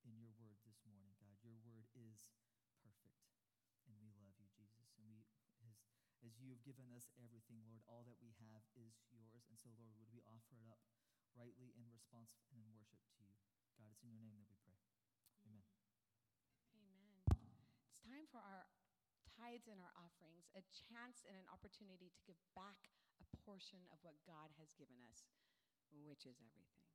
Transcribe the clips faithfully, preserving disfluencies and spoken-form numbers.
in your word this morning, God. Your word is perfect, and we love you, Jesus. And we, as, as you have given us everything, Lord, all that we have is yours. And so, Lord, would we offer it up rightly in response and in worship to you. God, it's in your name that we pray. Amen. Amen. It's time for our tithes and our offerings, a chance and an opportunity to give back a portion of what God has given us, which is everything.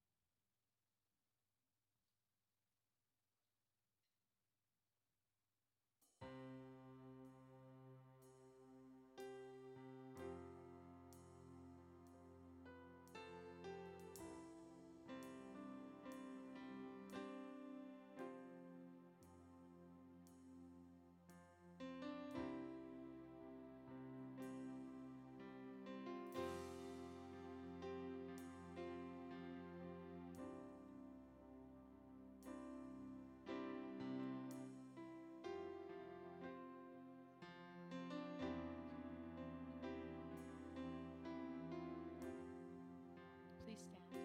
Please stand.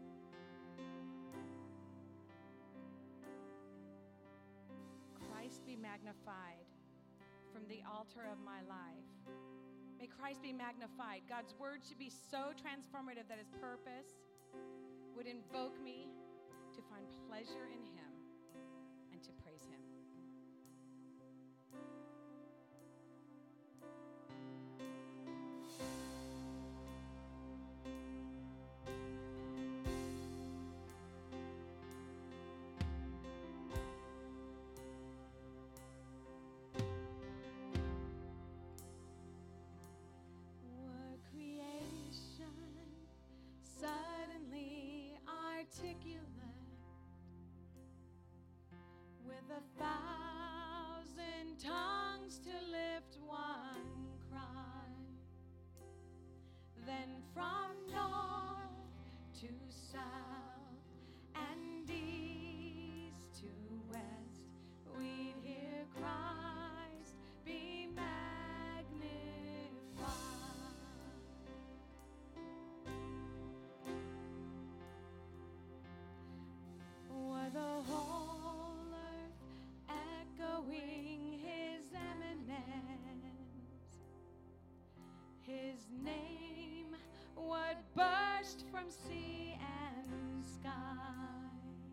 Christ be magnified from the altar of my life. May Christ be magnified. God's word should be so transformative that his purpose would invoke me to find pleasure in him and to praise him. Suddenly articulate with a thousand tongues to lift one cry. Then from north to south and east to west, we'd hear Christ be magnified. O'er the whole earth echoing his eminence, his name would burst from sea and sky,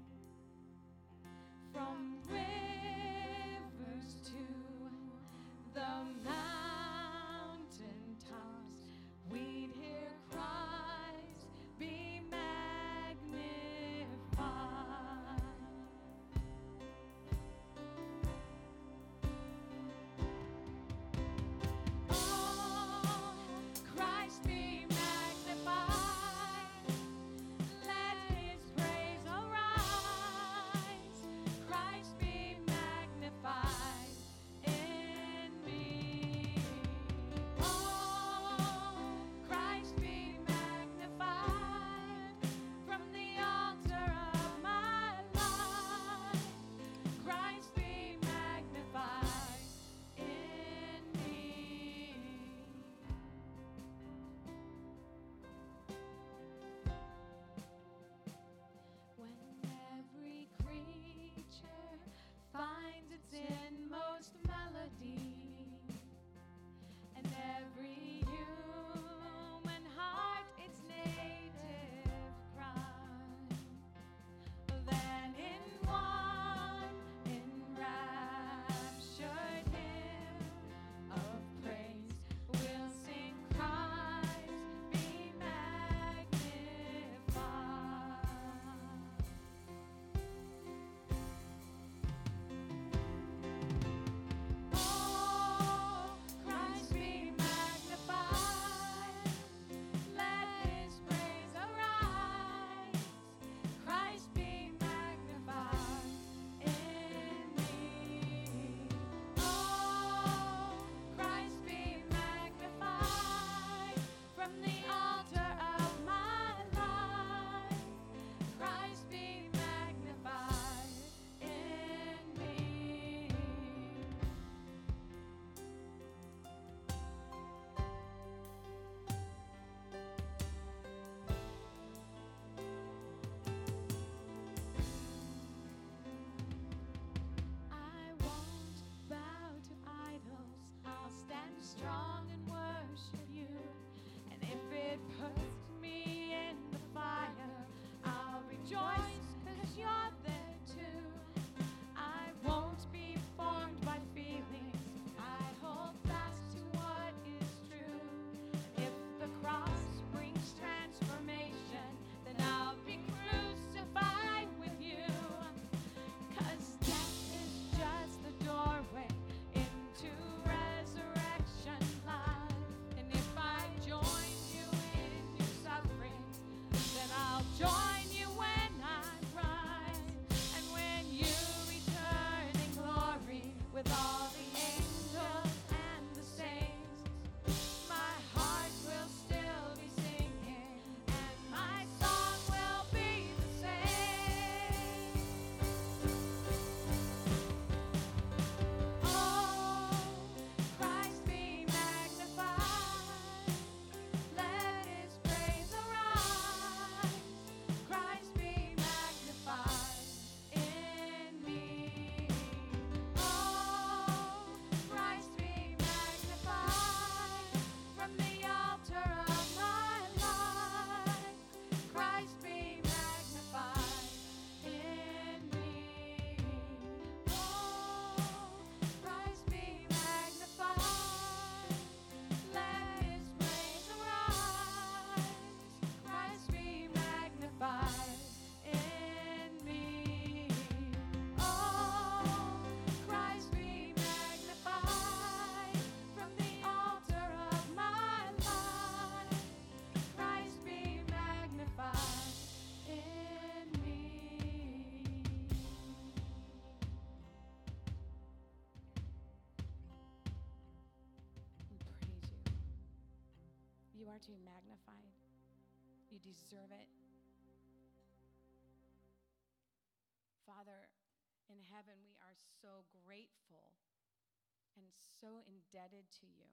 from rivers to the mountain tops, we'd hear Christ be magnified. Oh, Christ be magnified. are to be magnified. You deserve it. Father, in heaven, we are so grateful and so indebted to you.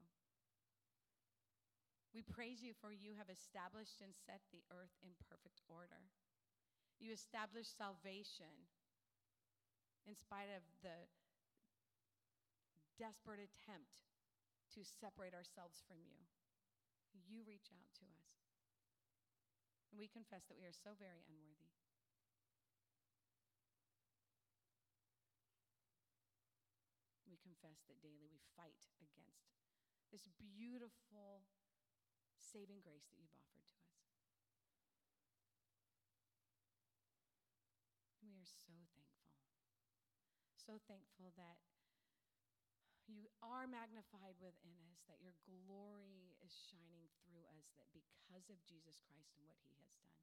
We praise you for you have established and set the earth in perfect order. You established salvation in spite of the desperate attempt to separate ourselves from you. You reach out to us. And we confess that we are so very unworthy. We confess that daily we fight against this beautiful saving grace that you've offered to us. We are so thankful. So thankful that you are magnified within us, that your glory is shining through us, that because of Jesus Christ and what he has done.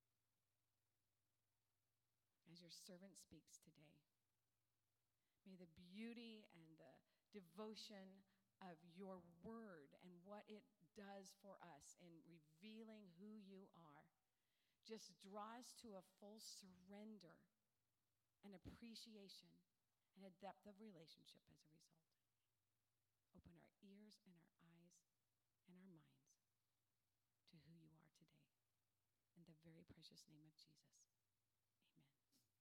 As your servant speaks today, may the beauty and the devotion of your word and what it does for us in revealing who you are just draw us to a full surrender and appreciation and a depth of relationship as a result. Open our ears and our eyes and our minds to who you are today. In the very precious name of Jesus, amen.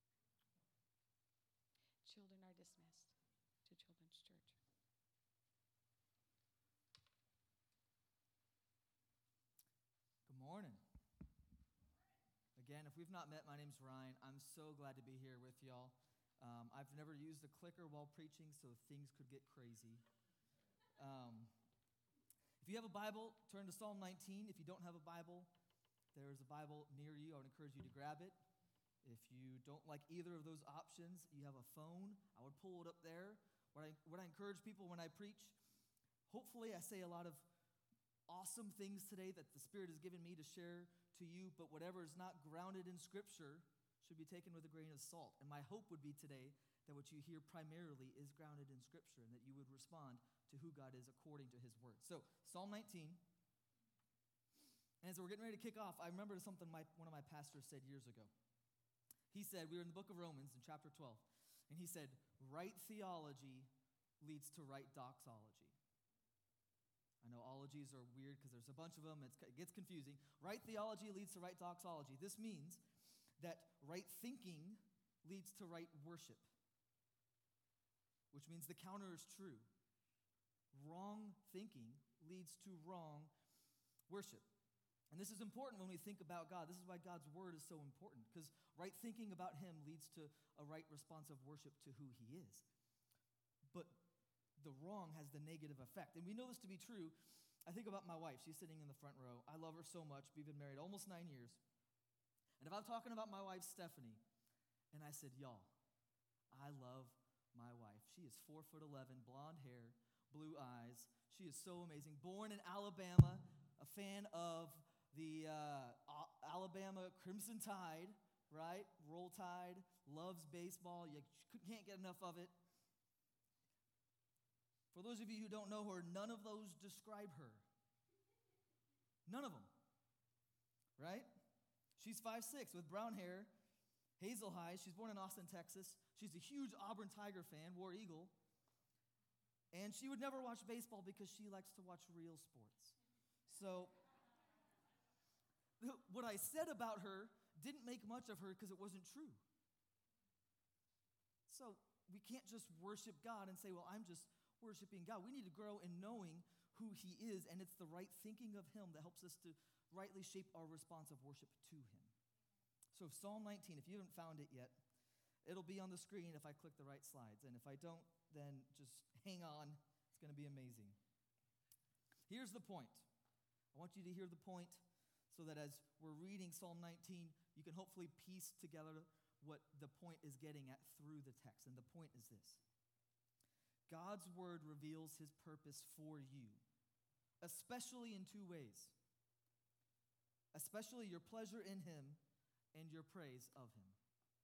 Children are dismissed to Children's Church. Good morning. Again, if we've not met, my name's Ryan. I'm so glad to be here with y'all. Um, I've never used a clicker while preaching, so things could get crazy. Um, if you have a Bible, turn to Psalm nineteen. If you don't have a Bible, there's a Bible near you. I would encourage you to grab it. If you don't like either of those options, you have a phone, I would pull it up there. What I, what I encourage people when I preach, hopefully I say a lot of awesome things today that the Spirit has given me to share to you, but whatever is not grounded in Scripture should be taken with a grain of salt. And my hope would be today that what you hear primarily is grounded in Scripture and that you would respond to who God is according to his word. So, Psalm nineteen. And as we're getting ready to kick off, I remember something my, one of my pastors said years ago. He said, we were in the book of Romans in chapter twelve, and he said, right theology leads to right doxology. I know ologies are weird because there's a bunch of them. It's, it gets confusing. Right theology leads to right doxology. This means that right thinking leads to right worship, which means the counter is true. Wrong thinking leads to wrong worship. And this is important when we think about God. This is why God's word is so important, because right thinking about him leads to a right response of worship to who he is. But the wrong has the negative effect. And we know this to be true. I think about my wife. She's sitting in the front row. I love her so much. We've been married almost nine years. And if I'm talking about my wife, Stephanie, and I said, y'all, I love my wife. She is four foot eleven, blonde hair, blue eyes. She is so amazing. Born in Alabama, a fan of the uh, Alabama Crimson Tide, right? Roll Tide, loves baseball. You can't get enough of it. For those of you who don't know her, none of those describe her. None of them, right? She's five six with brown hair, hazel eyes. She's born in Austin, Texas. She's a huge Auburn Tiger fan, War Eagle. And she would never watch baseball because she likes to watch real sports. So what I said about her didn't make much of her because it wasn't true. So we can't just worship God and say, well, I'm just worshiping God. We need to grow in knowing who he is, and it's the right thinking of him that helps us to rightly shape our response of worship to him. So Psalm nineteen, if you haven't found it yet, it'll be on the screen if I click the right slides. And if I don't, then just hang on. It's going to be amazing. Here's the point. I want you to hear the point so that as we're reading Psalm nineteen, you can hopefully piece together what the point is getting at through the text. And the point is this. God's word reveals his purpose for you, especially in two ways. Especially your pleasure in him and your praise of him.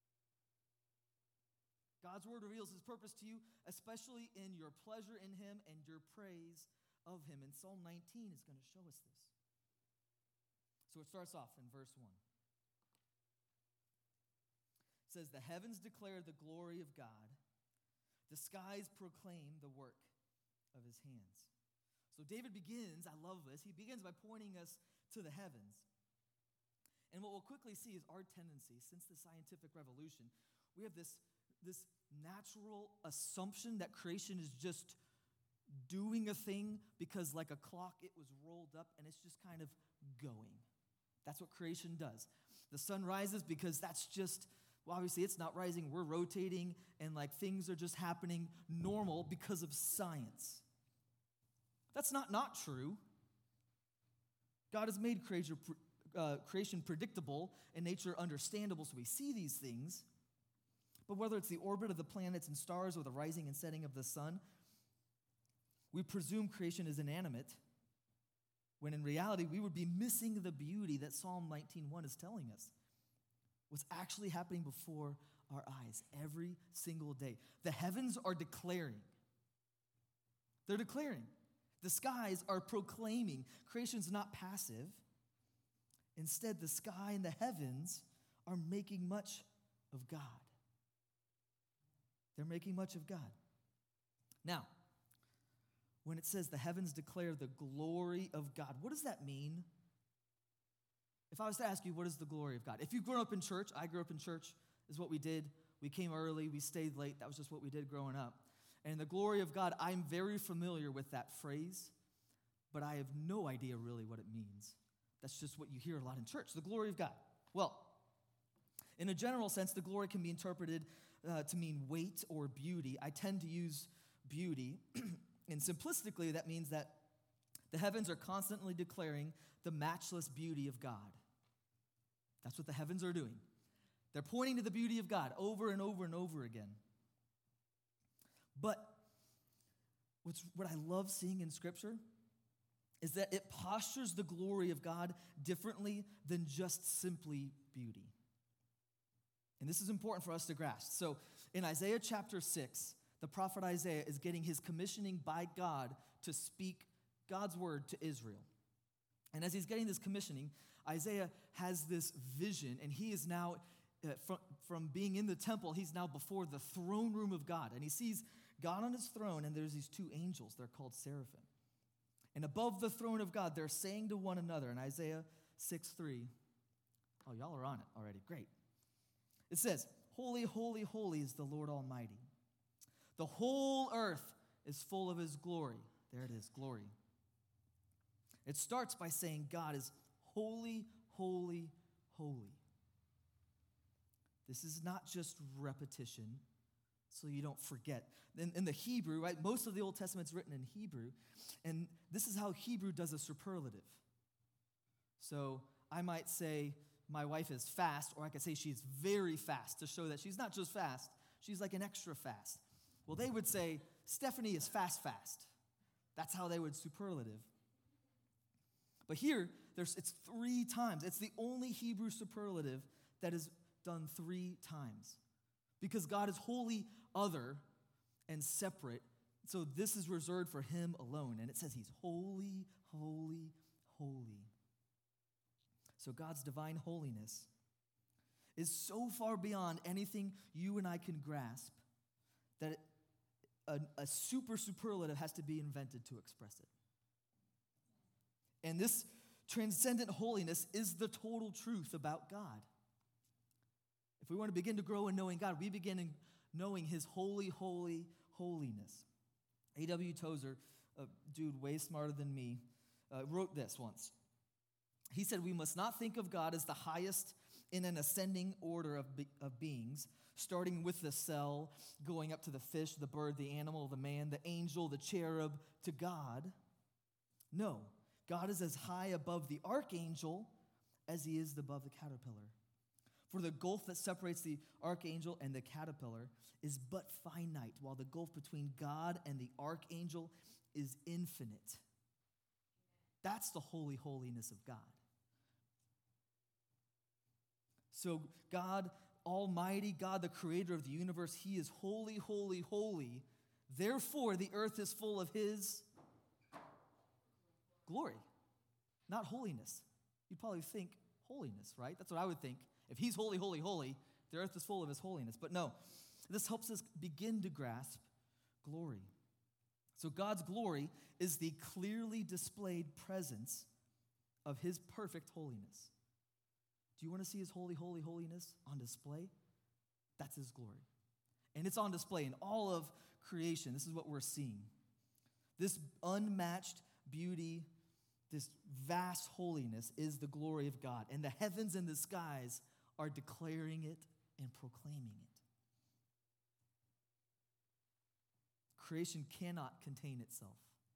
God's word reveals his purpose to you, especially in your pleasure in him and your praise of him. And Psalm nineteen is going to show us this. So it starts off in verse one. It says, the heavens declare the glory of God. The skies proclaim the work of his hands. So David begins, I love this, he begins by pointing us to the heavens. And what we'll quickly see is our tendency, since the scientific revolution, we have this, this natural assumption that creation is just doing a thing because like a clock, it was rolled up and it's just kind of going. That's what creation does. The sun rises because that's just, well, obviously it's not rising, we're rotating, and like things are just happening normal because of science. That's not not true. God has made creation, uh, creation predictable and nature understandable, so we see these things. But whether it's the orbit of the planets and stars or the rising and setting of the sun, we presume creation is inanimate, when in reality we would be missing the beauty that Psalm nineteen one is telling us. What's actually happening before our eyes every single day. The heavens are declaring. They're declaring. The skies are proclaiming. Creation's not passive. Instead, the sky and the heavens are making much of God. They're making much of God. Now, when it says the heavens declare the glory of God, what does that mean? If I was to ask you, what is the glory of God? If you grew up in church, I grew up in church, is what we did. We came early, we stayed late. That was just what we did growing up. And the glory of God, I'm very familiar with that phrase, but I have no idea really what it means. That's just what you hear a lot in church, the glory of God. Well, in a general sense, the glory can be interpreted uh, to mean weight or beauty. I tend to use beauty, and simplistically, that means that the heavens are constantly declaring the matchless beauty of God. That's what the heavens are doing. They're pointing to the beauty of God over and over and over again. But what's, what I love seeing in Scripture is that it postures the glory of God differently than just simply beauty. And this is important for us to grasp. So in Isaiah chapter six, the prophet Isaiah is getting his commissioning by God to speak God's word to Israel. And as he's getting this commissioning, Isaiah has this vision, and he is now, uh, from, from being in the temple, he's now before the throne room of God. And he sees God on his throne, and there's these two angels. They're called seraphim. And above the throne of God, they're saying to one another in Isaiah six three. Oh, y'all are on it already. Great. It says, holy, holy, holy is the Lord Almighty. The whole earth is full of his glory. There it is, glory. It starts by saying God is holy, holy, holy. This is not just repetition, so you don't forget. In, in the Hebrew, right, most of the Old Testament's written in Hebrew, and this is how Hebrew does a superlative. So I might say my wife is fast, or I could say she's very fast to show that she's not just fast, she's like an extra fast. Well, they would say Stephanie is fast, fast. That's how they would superlative. But here, there's it's three times. It's the only Hebrew superlative that is done three times. Because God is wholly other and separate. So this is reserved for him alone. And it says he's holy, holy, holy. So God's divine holiness is so far beyond anything you and I can grasp that a, a super superlative has to be invented to express it. And this transcendent holiness is the total truth about God. If we want to begin to grow in knowing God, we begin in knowing his holy, holy, holiness. A W Tozer, a dude way smarter than me, uh, wrote this once. He said, we must not think of God as the highest in an ascending order of, be- of beings, starting with the cell, going up to the fish, the bird, the animal, the man, the angel, the cherub, to God. No, God is as high above the archangel as he is above the caterpillar. For the gulf that separates the archangel and the caterpillar is but finite, while the gulf between God and the archangel is infinite. That's the holy holiness of God. So God Almighty, God the creator of the universe, he is holy, holy, holy. Therefore, the earth is full of his glory, not holiness. you'd probably think holiness, right? That's what I would think. If he's holy, holy, holy, the earth is full of his holiness. But no, this helps us begin to grasp glory. So God's glory is the clearly displayed presence of his perfect holiness. Do you want to see his holy, holy, holiness on display? That's his glory. And it's on display in all of creation. This is what we're seeing. This unmatched beauty, this vast holiness is the glory of God. And the heavens and the skies are declaring it and proclaiming it. Creation cannot contain itself.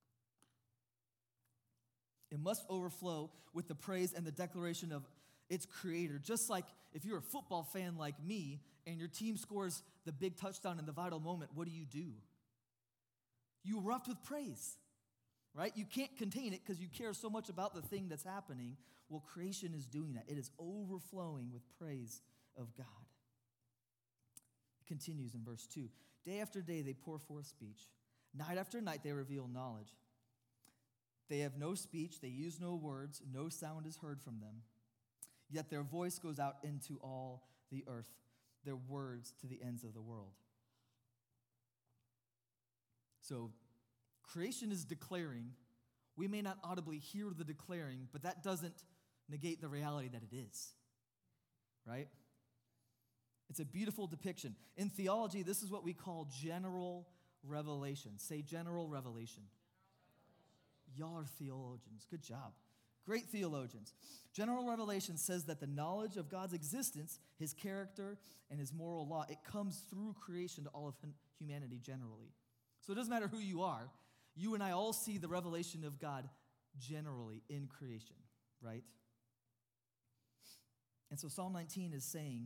It must overflow with the praise and the declaration of its creator. Just like if you're a football fan like me and your team scores the big touchdown in the vital moment, what do you do? You erupt with praise, right? You can't contain it because you care so much about the thing that's happening. Well, creation is doing that. It is overflowing with praise of God. It continues in verse two. Day after day they pour forth speech. Night after night they reveal knowledge. They have no speech, they use no words, no sound is heard from them. Yet their voice goes out into all the earth, their words to the ends of the world. So creation is declaring. We may not audibly hear the declaring, but that doesn't negate the reality that it is, right? It's a beautiful depiction. In theology, this is what we call general revelation. Say general revelation. Y'all are theologians. Good job. Great theologians. General revelation says that the knowledge of God's existence, his character, and his moral law, it comes through creation to all of humanity generally. So it doesn't matter who you are. You and I all see the revelation of God generally in creation, right? And so Psalm nineteen is saying,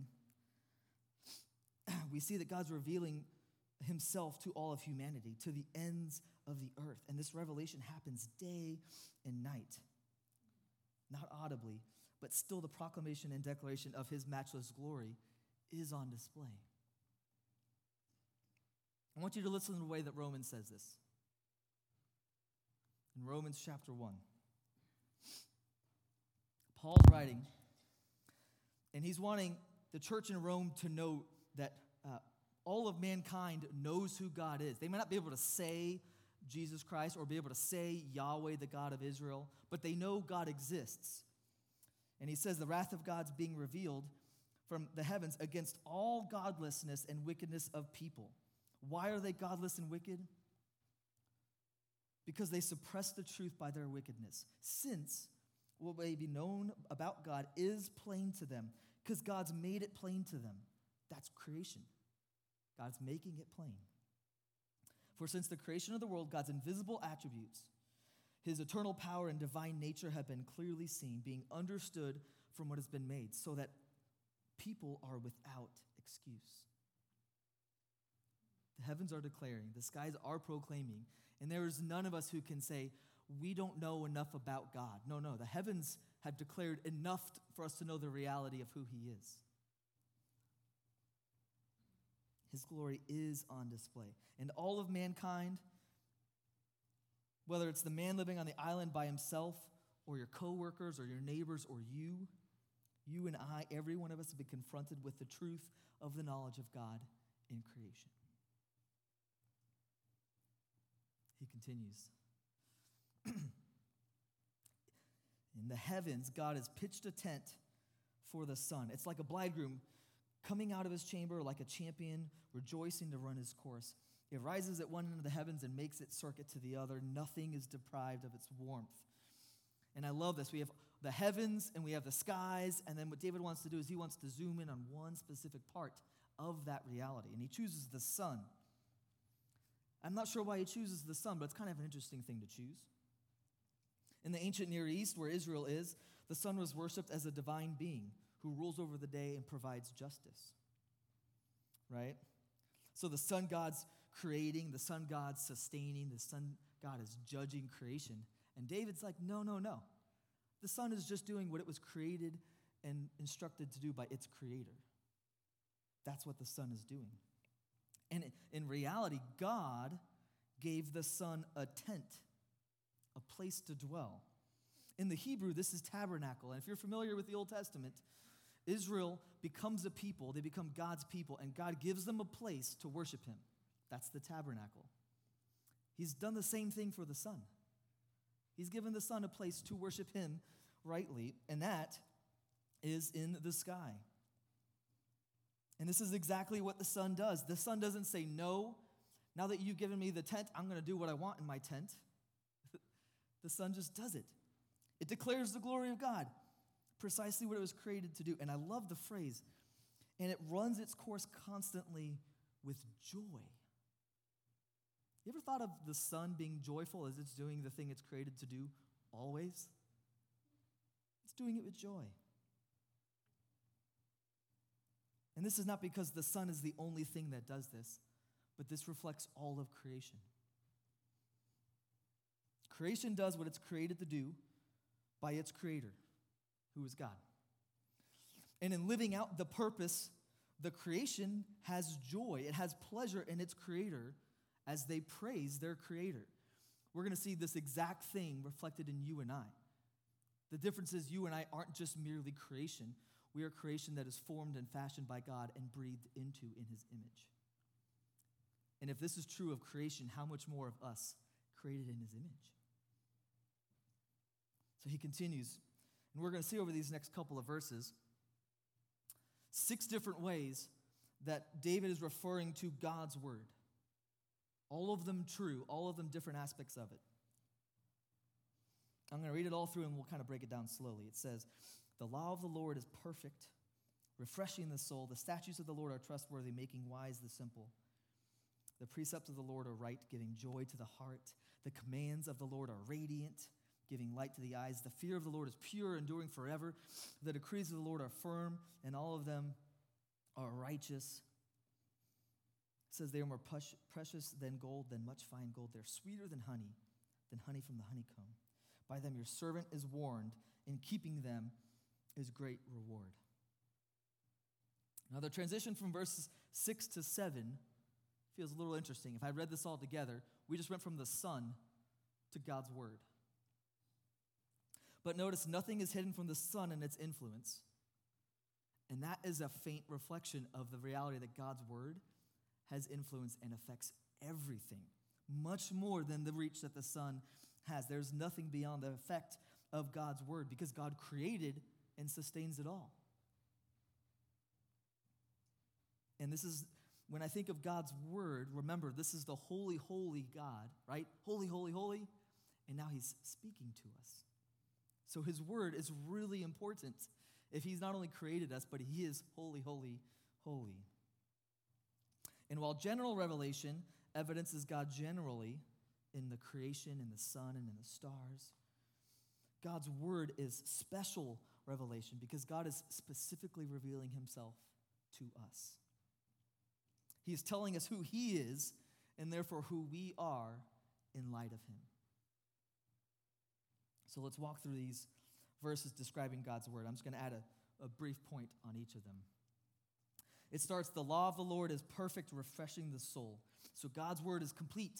we see that God's revealing himself to all of humanity, to the ends of the earth. And this revelation happens day and night. Not audibly, but still the proclamation and declaration of his matchless glory is on display. I want you to listen to the way that Romans says this. In Romans chapter one, Paul's writing, and he's wanting the church in Rome to know that uh, all of mankind knows who God is. They may not be able to say Jesus Christ or be able to say Yahweh, the God of Israel, but they know God exists. And he says the wrath of God's being revealed from the heavens against all godlessness and wickedness of people. Why are they godless and wicked? Because they suppress the truth by their wickedness. Since what may be known about God is plain to them, because God's made it plain to them. That's creation. God's making it plain. For since the creation of the world, God's invisible attributes, his eternal power and divine nature have been clearly seen, being understood from what has been made, so that people are without excuse. The heavens are declaring, the skies are proclaiming, and there is none of us who can say, we don't know enough about God. No, no, the heavens have declared enough for us to know the reality of who he is. His glory is on display. And all of mankind, whether it's the man living on the island by himself, or your coworkers, or your neighbors, or you, you and I, every one of us have been confronted with the truth of the knowledge of God in creation. He continues. In the heavens, God has pitched a tent for the sun. It's like a bridegroom coming out of his chamber like a champion, rejoicing to run his course. It rises at one end of the heavens and makes its circuit to the other. Nothing is deprived of its warmth. And I love this. We have the heavens and we have the skies, and then what David wants to do is he wants to zoom in on one specific part of that reality, and he chooses the sun. I'm not sure why he chooses the sun, but it's kind of an interesting thing to choose. In the ancient Near East, where Israel is, the sun was worshipped as a divine being who rules over the day and provides justice, right? So the sun god's creating, the sun god's sustaining, the sun god is judging creation. And David's like, no, no, no. The sun is just doing what it was created and instructed to do by its creator. That's what the sun is doing. And in reality, God gave the sun a tent, a place to dwell. In the Hebrew, this is tabernacle. And if you're familiar with the Old Testament, Israel becomes a people. They become God's people, and God gives them a place to worship him. That's the tabernacle. He's done the same thing for the Son. He's given the Son a place to worship him rightly, and that is in the sky. And this is exactly what the Son does. The Son doesn't say, no, now that you've given me the tent, I'm going to do what I want in my tent. The Son just does it. It declares the glory of God, precisely what it was created to do. And I love the phrase, and it runs its course constantly with joy. You ever thought of the sun being joyful as it's doing the thing it's created to do always? It's doing it with joy. And this is not because the sun is the only thing that does this, but this reflects all of creation. Creation does what it's created to do by its creator, who is God. And in living out the purpose, the creation has joy. It has pleasure in its creator as they praise their creator. We're going to see this exact thing reflected in you and I. The difference is you and I aren't just merely creation. We are creation that is formed and fashioned by God and breathed into in his image. And if this is true of creation, how much more of us created in his image? So he continues, and we're going to see over these next couple of verses six different ways that David is referring to God's word. All of them true, all of them different aspects of it. I'm going to read it all through and we'll kind of break it down slowly. It says, the law of the Lord is perfect, refreshing the soul. The statutes of the Lord are trustworthy, making wise the simple. The precepts of the Lord are right, giving joy to the heart. The commands of the Lord are radiant, giving light to the eyes. The fear of the Lord is pure, enduring forever. The decrees of the Lord are firm, and all of them are righteous. It says they are more precious than gold, than much fine gold. They're sweeter than honey, than honey from the honeycomb. By them your servant is warned. In keeping them is great reward. Now the transition from verses six to seven feels a little interesting. If I read this all together, we just went from the Son to God's word. But notice nothing is hidden from the Son and its influence. And that is a faint reflection of the reality that God's word has influence and affects everything, much more than the reach that the Son has. There's nothing beyond the effect of God's word because God created and sustains it all. And this is, when I think of God's word, remember, this is the holy, holy God, right? Holy, holy, holy. And now he's speaking to us. So his word is really important if he's not only created us, but he is holy, holy, holy. And while general revelation evidences God generally in the creation, in the sun, and in the stars, God's word is special revelation because God is specifically revealing himself to us. He is telling us who he is and therefore who we are in light of him. So let's walk through these verses describing God's word. I'm just going to add a, a brief point on each of them. It starts, the law of the Lord is perfect, refreshing the soul. So God's word is complete.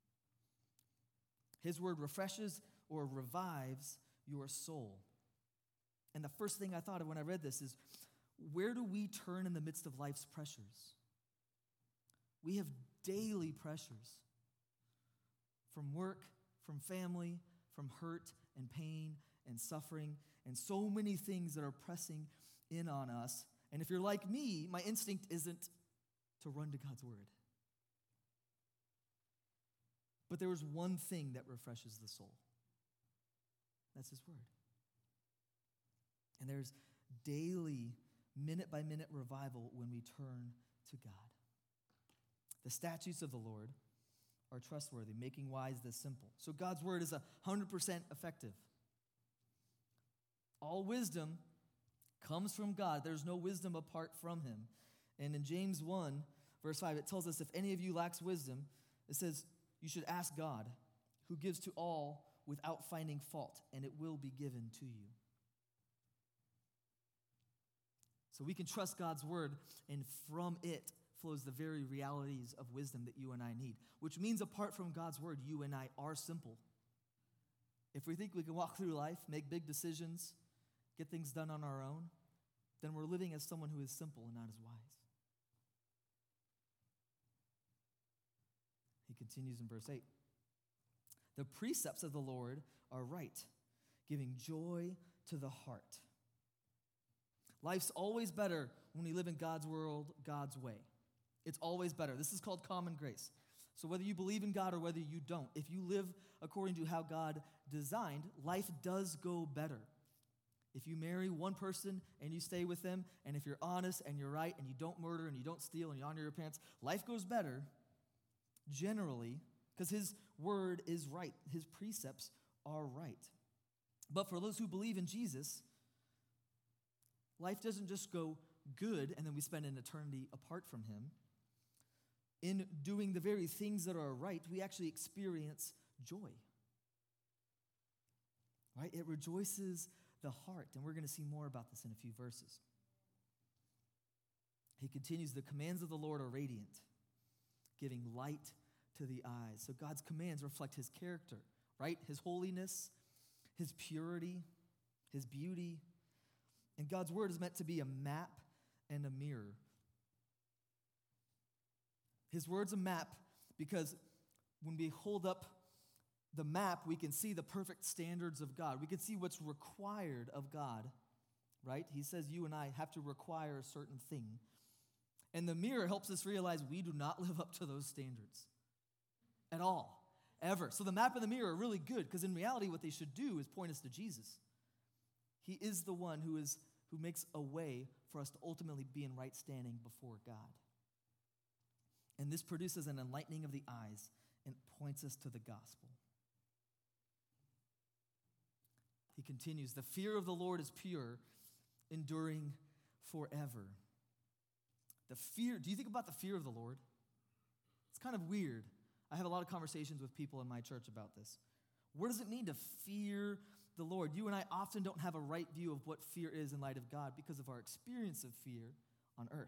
His word refreshes or revives your soul. And the first thing I thought of when I read this is, where do we turn in the midst of life's pressures? We have daily pressures from work, from family, from hurt and pain and suffering, and so many things that are pressing in on us. And if you're like me, my instinct isn't to run to God's word. But there is one thing that refreshes the soul. That's his word. And there's daily, minute-by-minute revival when we turn to God. The statutes of the Lord are trustworthy, making wise the simple. So God's word is one hundred percent effective. All wisdom comes from God. There's no wisdom apart from him. And in James one, verse five, it tells us if any of you lacks wisdom, it says you should ask God, who gives to all without finding fault, and it will be given to you. So we can trust God's word, and from it flows the very realities of wisdom that you and I need, which means apart from God's word, you and I are simple. If we think we can walk through life, make big decisions, get things done on our own, then we're living as someone who is simple and not as wise. He continues in verse eight. The precepts of the Lord are right, giving joy to the heart. Life's always better when we live in God's world, God's way. It's always better. This is called common grace. So whether you believe in God or whether you don't, if you live according to how God designed, life does go better. If you marry one person and you stay with them, and if you're honest and you're right and you don't murder and you don't steal and you honor your parents, life goes better generally because his word is right. His precepts are right. But for those who believe in Jesus, life doesn't just go good and then we spend an eternity apart from him. In doing the very things that are right, we actually experience joy. Right? It rejoices the heart. And we're going to see more about this in a few verses. He continues, the commands of the Lord are radiant, giving light to the eyes. So God's commands reflect his character, right? His holiness, his purity, his beauty. And God's word is meant to be a map and a mirror. His word's a map because when we hold up the map, we can see the perfect standards of God. We can see what's required of God, right? He says you and I have to require a certain thing. And the mirror helps us realize we do not live up to those standards at all, ever. So the map and the mirror are really good because in reality what they should do is point us to Jesus. He is the one who is who makes a way for us to ultimately be in right standing before God. And this produces an enlightening of the eyes and points us to the gospel. He continues, the fear of the Lord is pure, enduring forever. The fear, do you think about the fear of the Lord? It's kind of weird. I have a lot of conversations with people in my church about this. What does it mean to fear the Lord? You and I often don't have a right view of what fear is in light of God because of our experience of fear on earth.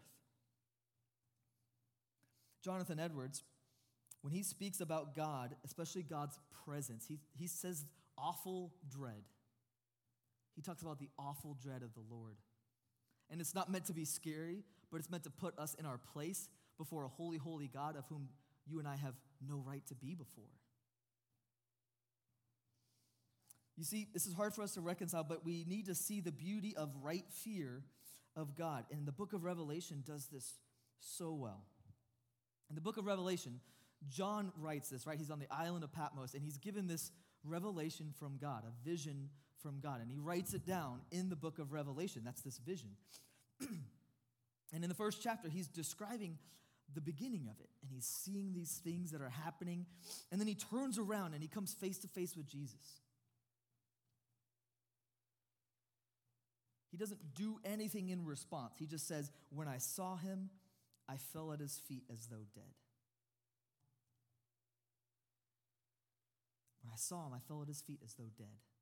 Jonathan Edwards, when he speaks about God, especially God's presence, he, he says awful dread. He talks about the awful dread of the Lord. And it's not meant to be scary, but it's meant to put us in our place before a holy, holy God of whom you and I have no right to be before. You see, this is hard for us to reconcile, but we need to see the beauty of right fear of God. And the book of Revelation does this so well. In the book of Revelation, John writes this, right? He's on the island of Patmos, and he's given this revelation from God, a vision from God. And he writes it down in the book of Revelation. That's this vision. And in the first chapter, he's describing the beginning of it. And he's seeing these things that are happening. And then he turns around and he comes face to face with Jesus. He doesn't do anything in response. He just says, when I saw him, I fell at his feet as though dead. When I saw him, I fell at his feet as though dead.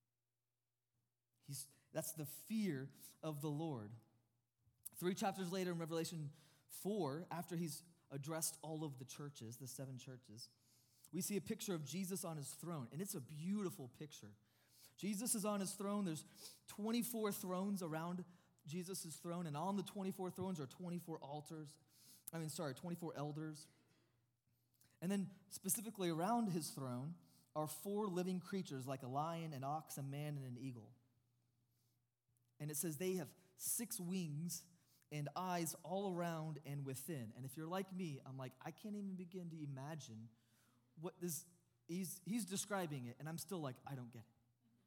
He's, that's the fear of the Lord. Three chapters later in Revelation four, after he's addressed all of the churches, the seven churches, we see a picture of Jesus on his throne, and it's a beautiful picture. Jesus is on his throne. There's twenty-four thrones around Jesus' throne, and on the twenty-four thrones are twenty-four altars. I mean, sorry, twenty-four elders. And then specifically around his throne are four living creatures like a lion, an ox, a man, and an eagle. And it says they have six wings and eyes all around and within. And if you're like me, I'm like, I can't even begin to imagine what this, he's, he's describing it, and I'm still like, I don't get it.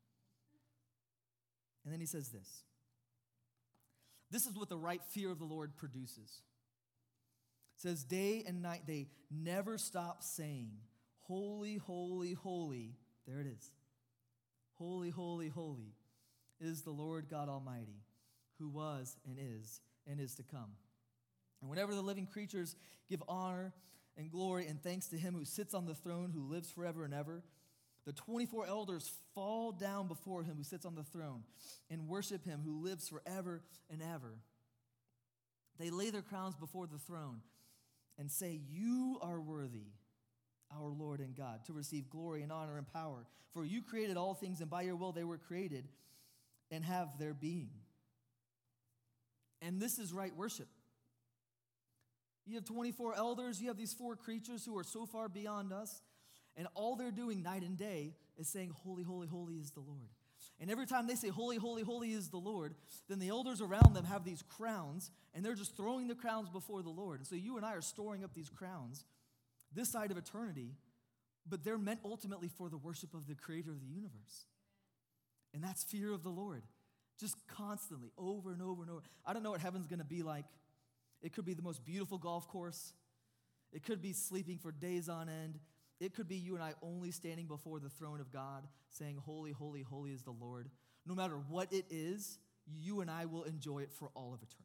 And then he says this. This is what the right fear of the Lord produces. It says, day and night they never stop saying, holy, holy, holy. There it is. Holy, holy, holy is the Lord God Almighty, who was and is and is to come. And whenever the living creatures give honor and glory and thanks to him who sits on the throne, who lives forever and ever, the twenty-four elders fall down before him who sits on the throne and worship him who lives forever and ever. They lay their crowns before the throne and say, you are worthy, our Lord and God, to receive glory and honor and power. For you created all things, and by your will they were created and have their being. And this is right worship. You have twenty-four elders, you have these four creatures who are so far beyond us, and all they're doing night and day is saying, holy, holy, holy is the Lord. And every time they say, holy, holy, holy is the Lord, then the elders around them have these crowns, and they're just throwing the crowns before the Lord. And so you and I are storing up these crowns this side of eternity, but they're meant ultimately for the worship of the creator of the universe. And that's fear of the Lord, just constantly, over and over and over. I don't know what heaven's going to be like. It could be the most beautiful golf course. It could be sleeping for days on end. It could be you and I only standing before the throne of God saying, holy, holy, holy is the Lord. No matter what it is, you and I will enjoy it for all of eternity.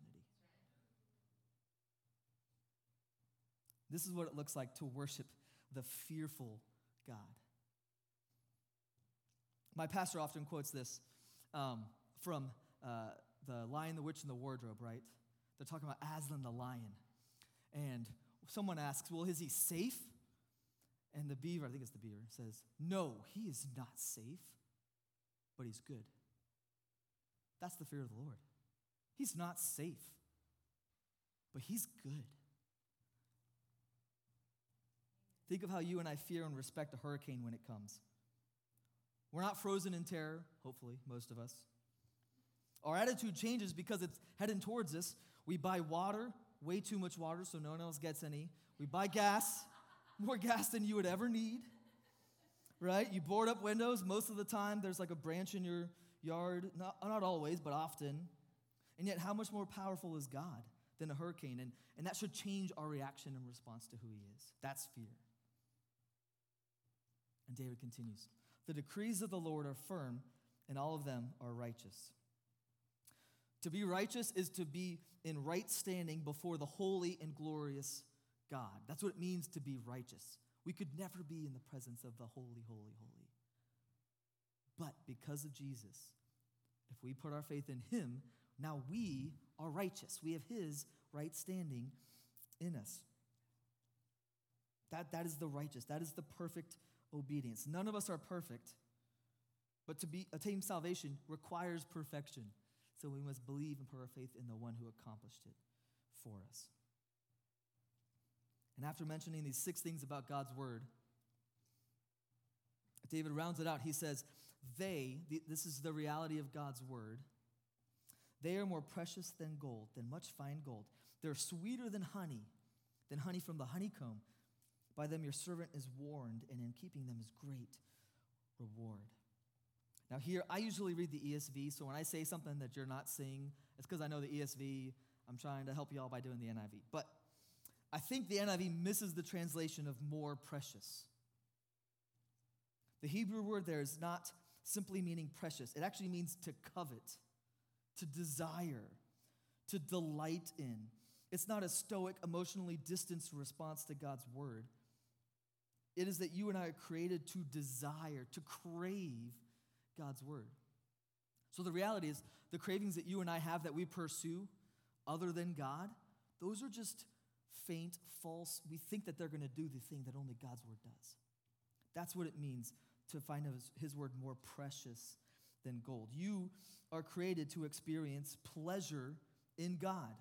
This is what it looks like to worship the fearful God. My pastor often quotes this um, from uh, The Lion, the Witch, and the Wardrobe, right? They're talking about Aslan the lion. And someone asks, well, is he safe? And the beaver, I think it's the beaver, says, no, he is not safe, but he's good. That's the fear of the Lord. He's not safe, but he's good. Think of how you and I fear and respect a hurricane when it comes. We're not frozen in terror, hopefully, most of us. Our attitude changes because it's heading towards us. We buy water, way too much water, so no one else gets any. We buy gas, more gas than you would ever need, right? You board up windows. Most of the time, there's like a branch in your yard. Not, not always, but often. And yet, how much more powerful is God than a hurricane? And, and that should change our reaction in response to who he is. That's fear. And David continues, the decrees of the Lord are firm, and all of them are righteous. To be righteous is to be in right standing before the holy and glorious God. That's what it means to be righteous. We could never be in the presence of the holy, holy, holy. But because of Jesus, if we put our faith in him, now we are righteous. We have his right standing in us. That, that is the righteous. That is the perfect obedience. None of us are perfect, but to be attain salvation requires perfection. So we must believe and put our faith in the one who accomplished it for us. And after mentioning these six things about God's word, David rounds it out. He says, they, this is the reality of God's word, they are more precious than gold, than much fine gold. They're sweeter than honey, than honey from the honeycomb. By them your servant is warned, and in keeping them is great reward. Now here, I usually read the E S V, so when I say something that you're not seeing, it's because I know the E S V. I'm trying to help you all by doing the N I V. But I think the N I V misses the translation of more precious. The Hebrew word there is not simply meaning precious. It actually means to covet, to desire, to delight in. It's not a stoic, emotionally distanced response to God's word. It is that you and I are created to desire, to crave God's word. So the reality is, the cravings that you and I have that we pursue other than God, those are just faint, false. We think that they're going to do the thing that only God's word does. That's what it means to find his, his word more precious than gold. You are created to experience pleasure in God,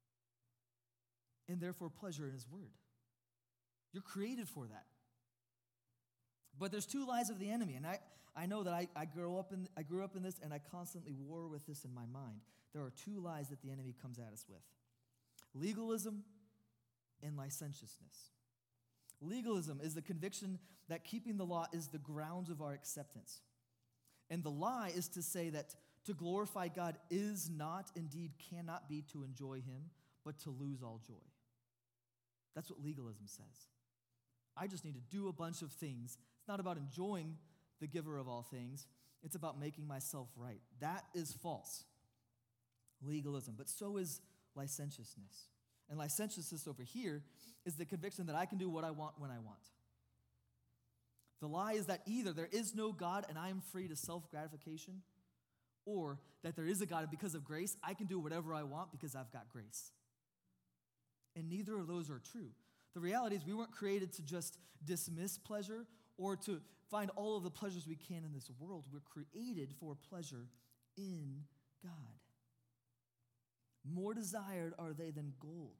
and therefore pleasure in his word. You're created for that. But there's two lies of the enemy, and I, I know that I, I grew up in I grew up in this, and I constantly war with this in my mind. There are two lies that the enemy comes at us with: legalism and licentiousness. Legalism is the conviction that keeping the law is the grounds of our acceptance. And the lie is to say that to glorify God is not, indeed cannot be, to enjoy him, but to lose all joy. That's what legalism says. I just need to do a bunch of things. It's not about enjoying the giver of all things. It's about making myself right. That is false legalism, but so is licentiousness. And licentiousness over here is the conviction that I can do what I want when I want. The lie is that either there is no God and I am free to self-gratification, or that there is a God and because of grace, I can do whatever I want because I've got grace. And neither of those are true. The reality is we weren't created to just dismiss pleasure or to find all of the pleasures we can in this world. We're created for pleasure in God. More desired are they than gold.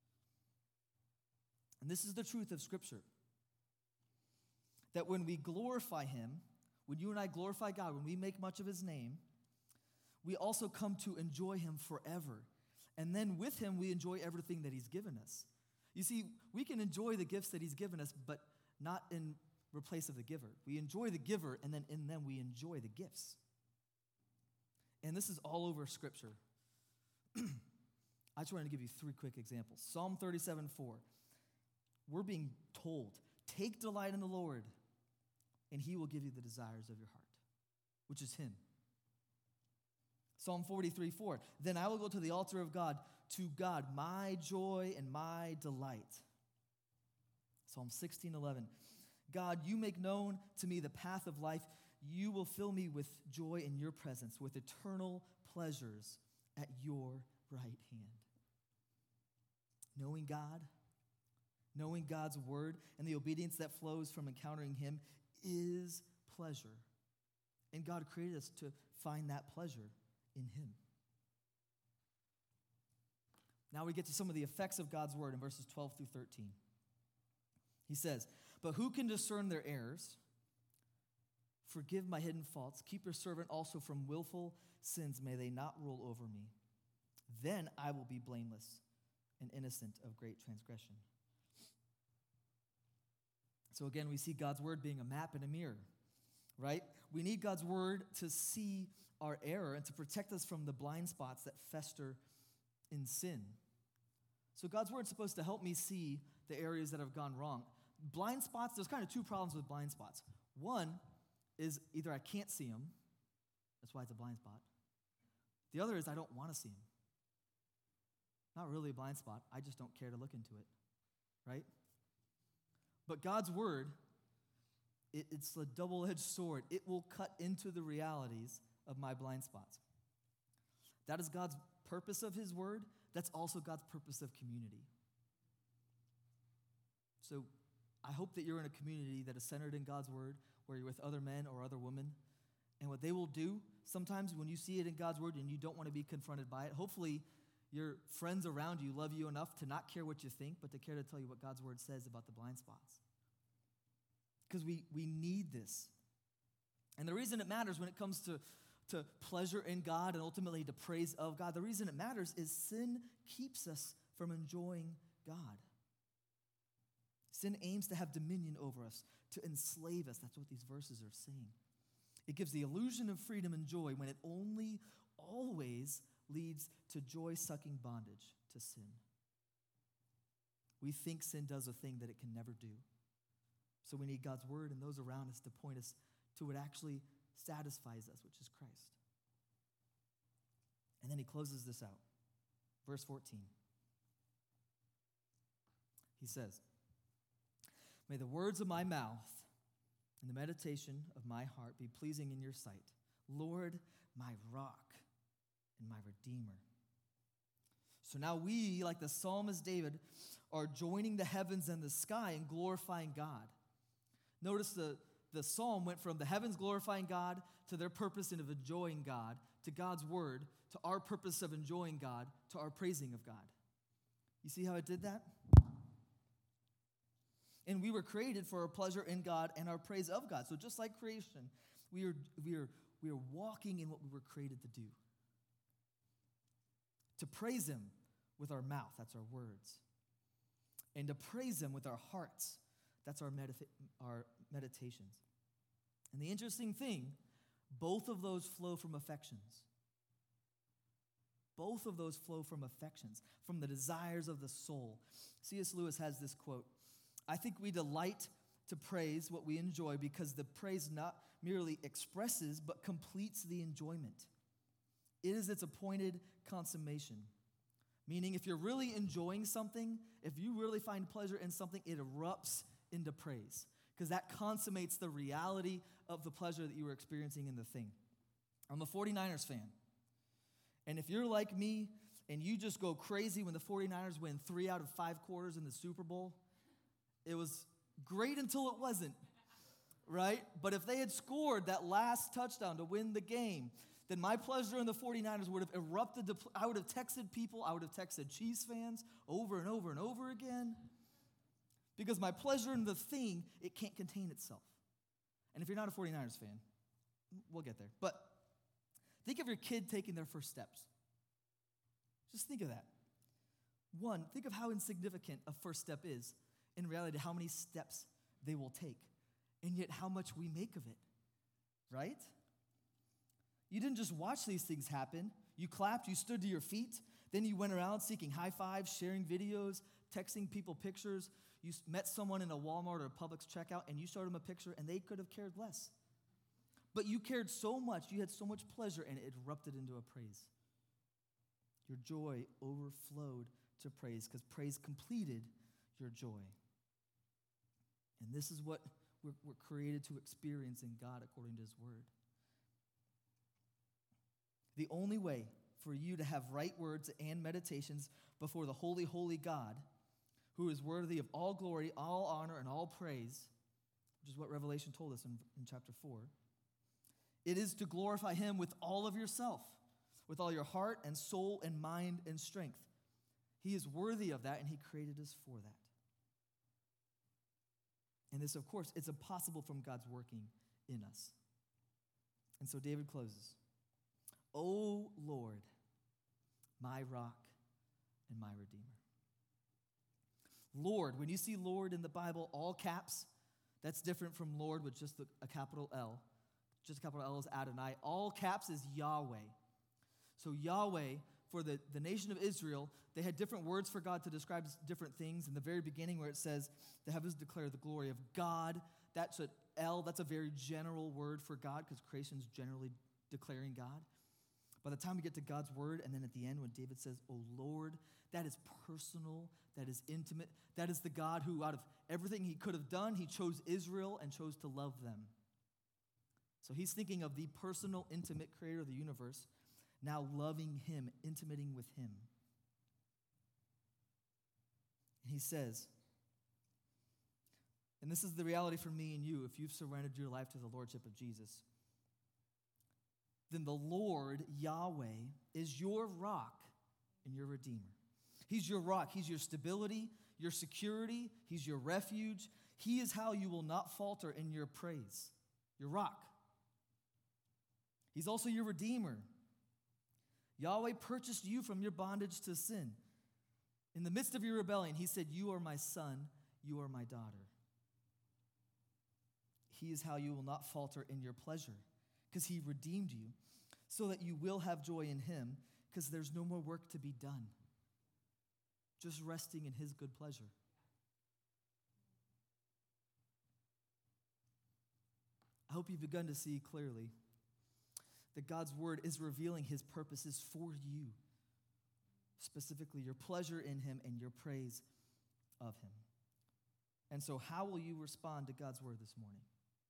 And this is the truth of Scripture. That when we glorify him, when you and I glorify God, when we make much of his name, we also come to enjoy him forever. And then with him, we enjoy everything that he's given us. You see, we can enjoy the gifts that he's given us, but not in replace of the giver. We enjoy the giver, and then in them we enjoy the gifts. And this is all over Scripture. I just wanted to give you three quick examples. Psalm thirty-seven four. We're being told, take delight in the Lord, and he will give you the desires of your heart, which is him. Psalm forty-three four. Then I will go to the altar of God, to God, my joy and my delight. Psalm sixteen eleven. God, you make known to me the path of life. You will fill me with joy in your presence, with eternal pleasures at your right hand. Knowing God, knowing God's word, and the obedience that flows from encountering him is pleasure. And God created us to find that pleasure in him. Now we get to some of the effects of God's word in verses twelve through thirteen. He says, but who can discern their errors? Forgive my hidden faults. Keep your servant also from willful sins. May they not rule over me. Then I will be blameless and innocent of great transgression. So again, we see God's word being a map and a mirror, right? We need God's word to see our error and to protect us from the blind spots that fester in sin. So God's word is supposed to help me see the areas that have gone wrong. Blind spots, there's kind of two problems with blind spots. One is either I can't see them, that's why it's a blind spot. The other is I don't want to see them. Not really a blind spot, I just don't care to look into it, right? But God's word, it, it's a double-edged sword. It will cut into the realities of my blind spots. That is God's purpose of his word. That's also God's purpose of community. So I hope that you're in a community that is centered in God's word, where you're with other men or other women. And what they will do, sometimes when you see it in God's word and you don't want to be confronted by it, hopefully your friends around you love you enough to not care what you think, but to care to tell you what God's word says about the blind spots. Because we, we need this. And the reason it matters when it comes to, to pleasure in God and ultimately to praise of God, the reason it matters is sin keeps us from enjoying God. Sin aims to have dominion over us, to enslave us. That's what these verses are saying. It gives the illusion of freedom and joy when it only, always leads to joy-sucking bondage to sin. We think sin does a thing that it can never do. So we need God's word and those around us to point us to what actually satisfies us, which is Christ. And then he closes this out. Verse fourteen. He says, may the words of my mouth and the meditation of my heart be pleasing in your sight, Lord, my rock and my redeemer. So now we, like the psalmist David, are joining the heavens and the sky in glorifying God. Notice the, the psalm went from the heavens glorifying God to their purpose of enjoying God, to God's word, to our purpose of enjoying God, to our praising of God. You see how it did that? And we were created for our pleasure in God and our praise of God. So just like creation, we are, we are, we are walking in what we were created to do. To praise him with our mouth, that's our words. And to praise him with our hearts, that's our, medif- our meditations. And the interesting thing, both of those flow from affections. Both of those flow from affections, from the desires of the soul. C S Lewis has this quote, I think we delight to praise what we enjoy because the praise not merely expresses but completes the enjoyment. It is its appointed consummation. Meaning if you're really enjoying something, if you really find pleasure in something, it erupts into praise because that consummates the reality of the pleasure that you were experiencing in the thing. I'm a forty-niners fan. And if you're like me and you just go crazy when the forty-niners win three out of five quarters in the Super Bowl, It was great until it wasn't, right? But if they had scored that last touchdown to win the game, then my pleasure in the 49ers would have erupted. The, I would have texted people. I would have texted Chiefs fans over and over and over again. Because my pleasure in the thing, it can't contain itself. And if you're not a 49ers fan, we'll get there. But think of your kid taking their first steps. Just think of that. One, think of how insignificant a first step is in reality, how many steps they will take, and yet how much we make of it, right? You didn't just watch these things happen. You clapped, you stood to your feet, then you went around seeking high fives, sharing videos, texting people pictures. You met someone in a Walmart or a Publix checkout, and you showed them a picture, and they could have cared less. But you cared so much, you had so much pleasure, and it erupted into a praise. Your joy overflowed to praise because praise completed your joy. And this is what we're, we're created to experience in God according to his word. The only way for you to have right words and meditations before the holy, holy God, who is worthy of all glory, all honor, and all praise, which is what Revelation told us in, in chapter four, it is to glorify him with all of yourself, with all your heart and soul and mind and strength. He is worthy of that, and he created us for that. And this, of course, it's impossible from God's working in us. And so David closes. O Lord, my rock and my redeemer. Lord, when you see Lord in the Bible, all caps, that's different from Lord with just a capital L. Just a capital L is Adonai. All caps is Yahweh. So Yahweh, for the, the nation of Israel, they had different words for God to describe different things. In the very beginning where it says, the heavens declare the glory of God, that's an L, that's a very general word for God because creation is generally declaring God. By the time we get to God's word, and then at the end when David says, O Lord, that is personal, that is intimate. That is the God who, out of everything he could have done, he chose Israel and chose to love them. So he's thinking of the personal, intimate creator of the universe, now loving him, intimating with him. And he says, and this is the reality for me and you, if you've surrendered your life to the lordship of Jesus, then the Lord, Yahweh, is your rock and your redeemer. He's your rock. He's your stability, your security. He's your refuge. He is how you will not falter in your praise, your rock. He's also your redeemer. Yahweh purchased you from your bondage to sin. In the midst of your rebellion, he said, you are my son, you are my daughter. He is how you will not falter in your pleasure, because he redeemed you, so that you will have joy in him, because there's no more work to be done. Just resting in his good pleasure. I hope you've begun to see clearly that God's word is revealing his purposes for you, specifically your pleasure in him and your praise of him. And so how will you respond to God's word this morning?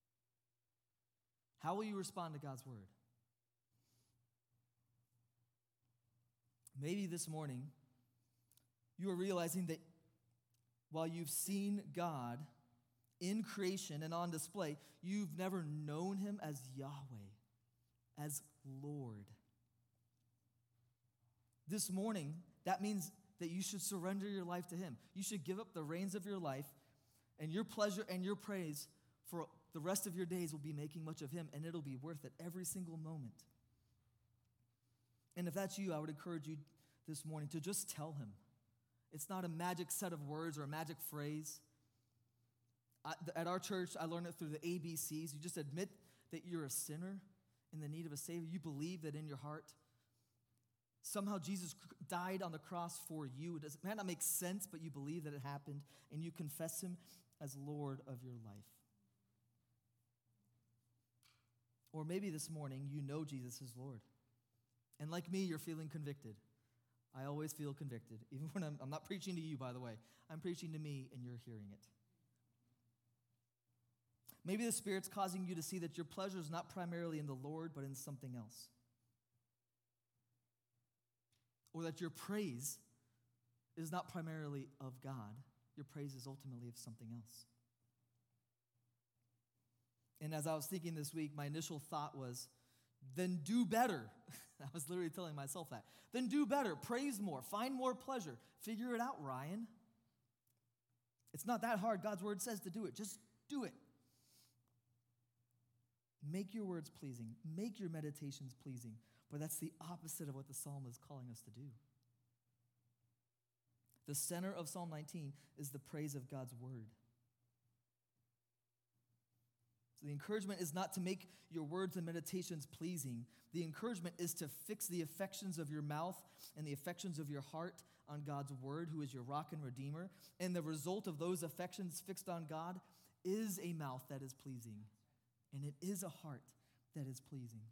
How will you respond to God's word? Maybe this morning you are realizing that while you've seen God in creation and on display, you've never known him as Yahweh, as Lord. This morning, that means that you should surrender your life to him. You should give up the reins of your life, and your pleasure and your praise for the rest of your days will be making much of him, and it'll be worth it every single moment. And if that's you, I would encourage you this morning to just tell him. It's not a magic set of words or a magic phrase. I, at our church, I learned it through the A B Cs. You just admit that you're a sinner in the need of a Savior. You believe that in your heart. Somehow Jesus died on the cross for you. It, does, it might not make sense, but you believe that it happened, and you confess him as Lord of your life. Or maybe this morning you know Jesus is Lord. And like me, you're feeling convicted. I always feel convicted, even when I'm, I'm not preaching to you, by the way. I'm preaching to me, and you're hearing it. Maybe the Spirit's causing you to see that your pleasure is not primarily in the Lord, but in something else. Or that your praise is not primarily of God, your praise is ultimately of something else. And as I was thinking this week, my initial thought was, then do better. I was literally telling myself that. Then do better. Praise more. Find more pleasure. Figure it out, Ryan. It's not that hard. God's word says to do it. Just do it. Make your words pleasing. Make your meditations pleasing. But that's the opposite of what the psalm is calling us to do. The center of Psalm nineteen is the praise of God's word. So the encouragement is not to make your words and meditations pleasing. The encouragement is to fix the affections of your mouth and the affections of your heart on God's word, who is your rock and redeemer. And the result of those affections fixed on God is a mouth that is pleasing. And it is a heart that is pleasing.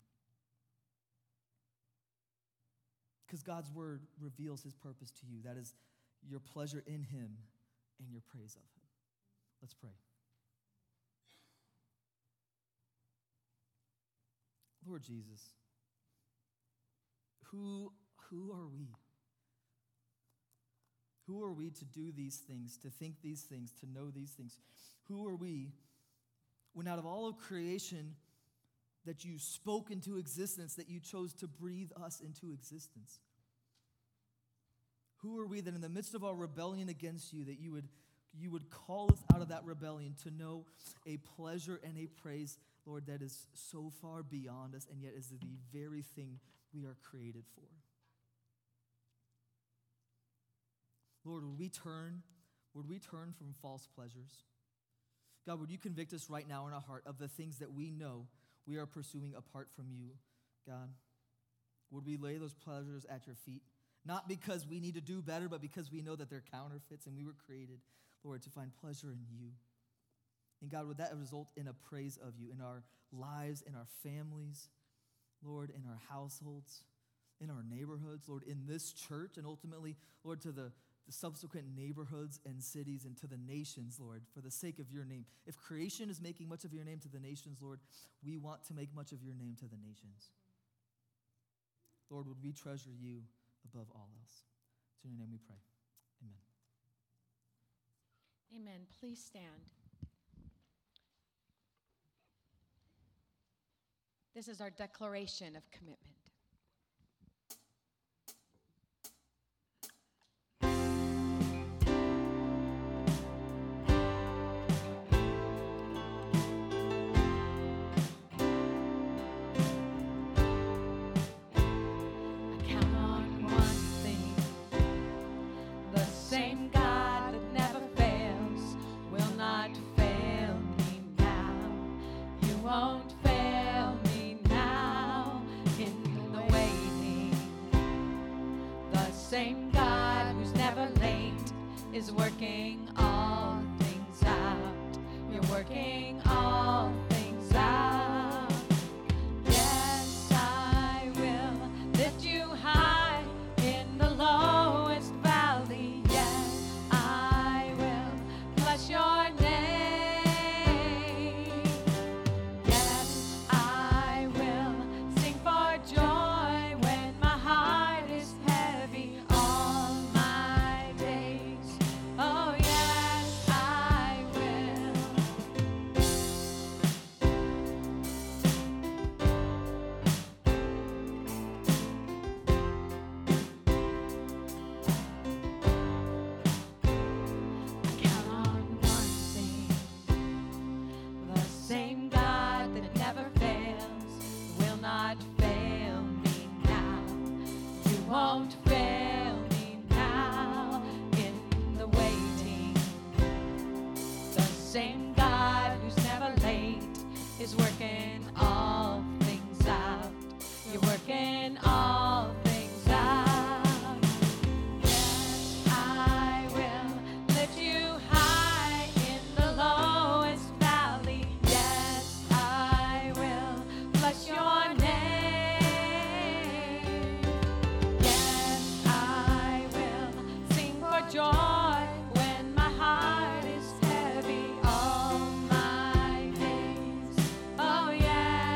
Because God's word reveals his purpose to you. That is your pleasure in him and your praise of him. Let's pray. Lord Jesus, who, who are we? Who are we to do these things, to think these things, to know these things? Who are we when out of all of creation that you spoke into existence, that you chose to breathe us into existence? Who are we that in the midst of our rebellion against you, that you would, you would call us out of that rebellion to know a pleasure and a praise, Lord, that is so far beyond us and yet is the very thing we are created for? Lord, would we turn, would we turn from false pleasures? God, would you convict us right now in our heart of the things that we know we are pursuing apart from you, God? Would we lay those pleasures at your feet? Not because we need to do better, but because we know that they're counterfeits and we were created, Lord, to find pleasure in you. And God, would that result in a praise of you in our lives, in our families, Lord, in our households, in our neighborhoods, Lord, in this church, and ultimately, Lord, to the, the subsequent neighborhoods and cities and to the nations, Lord, for the sake of your name. If creation is making much of your name to the nations, Lord, we want to make much of your name to the nations. Lord, would we treasure you above all else? It's in your name we pray. Amen. Amen. Please stand. This is our declaration of commitment. Same God who's never late is working all things out. You're working all things out. Yes, I will lift you high in the lowest valley. Yes, I will bless your name. Yes, I will sing for joy when my heart is heavy. Oh, yes, I will. Oh, yeah.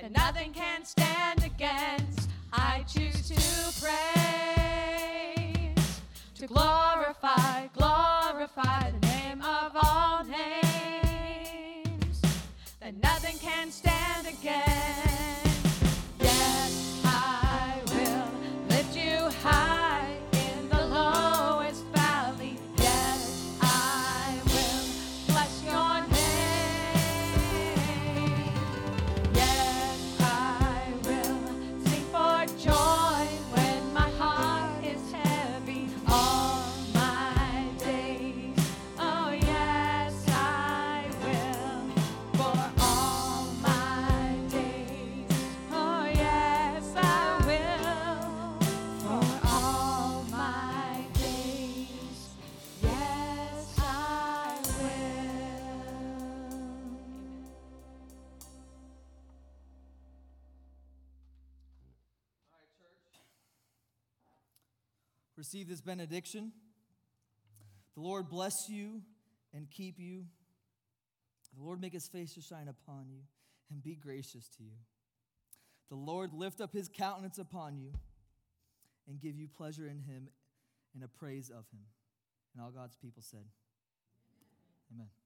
that nothing can stand against. I choose to praise, to glorify, glorify the name of all names, that nothing can stand against. Yes, I will lift you high in the lowest valley. Yes, I will bless your name. Yes, I will sing for joy when my heart is heavy all my days. Oh yes, I will for all my days. Oh yes, I will for all my days. Yes, I will. Receive this benediction. The Lord bless you and keep you. The Lord make his face to shine upon you and be gracious to you. The Lord lift up his countenance upon you and give you pleasure in him and a praise of him. And all God's people said, Amen.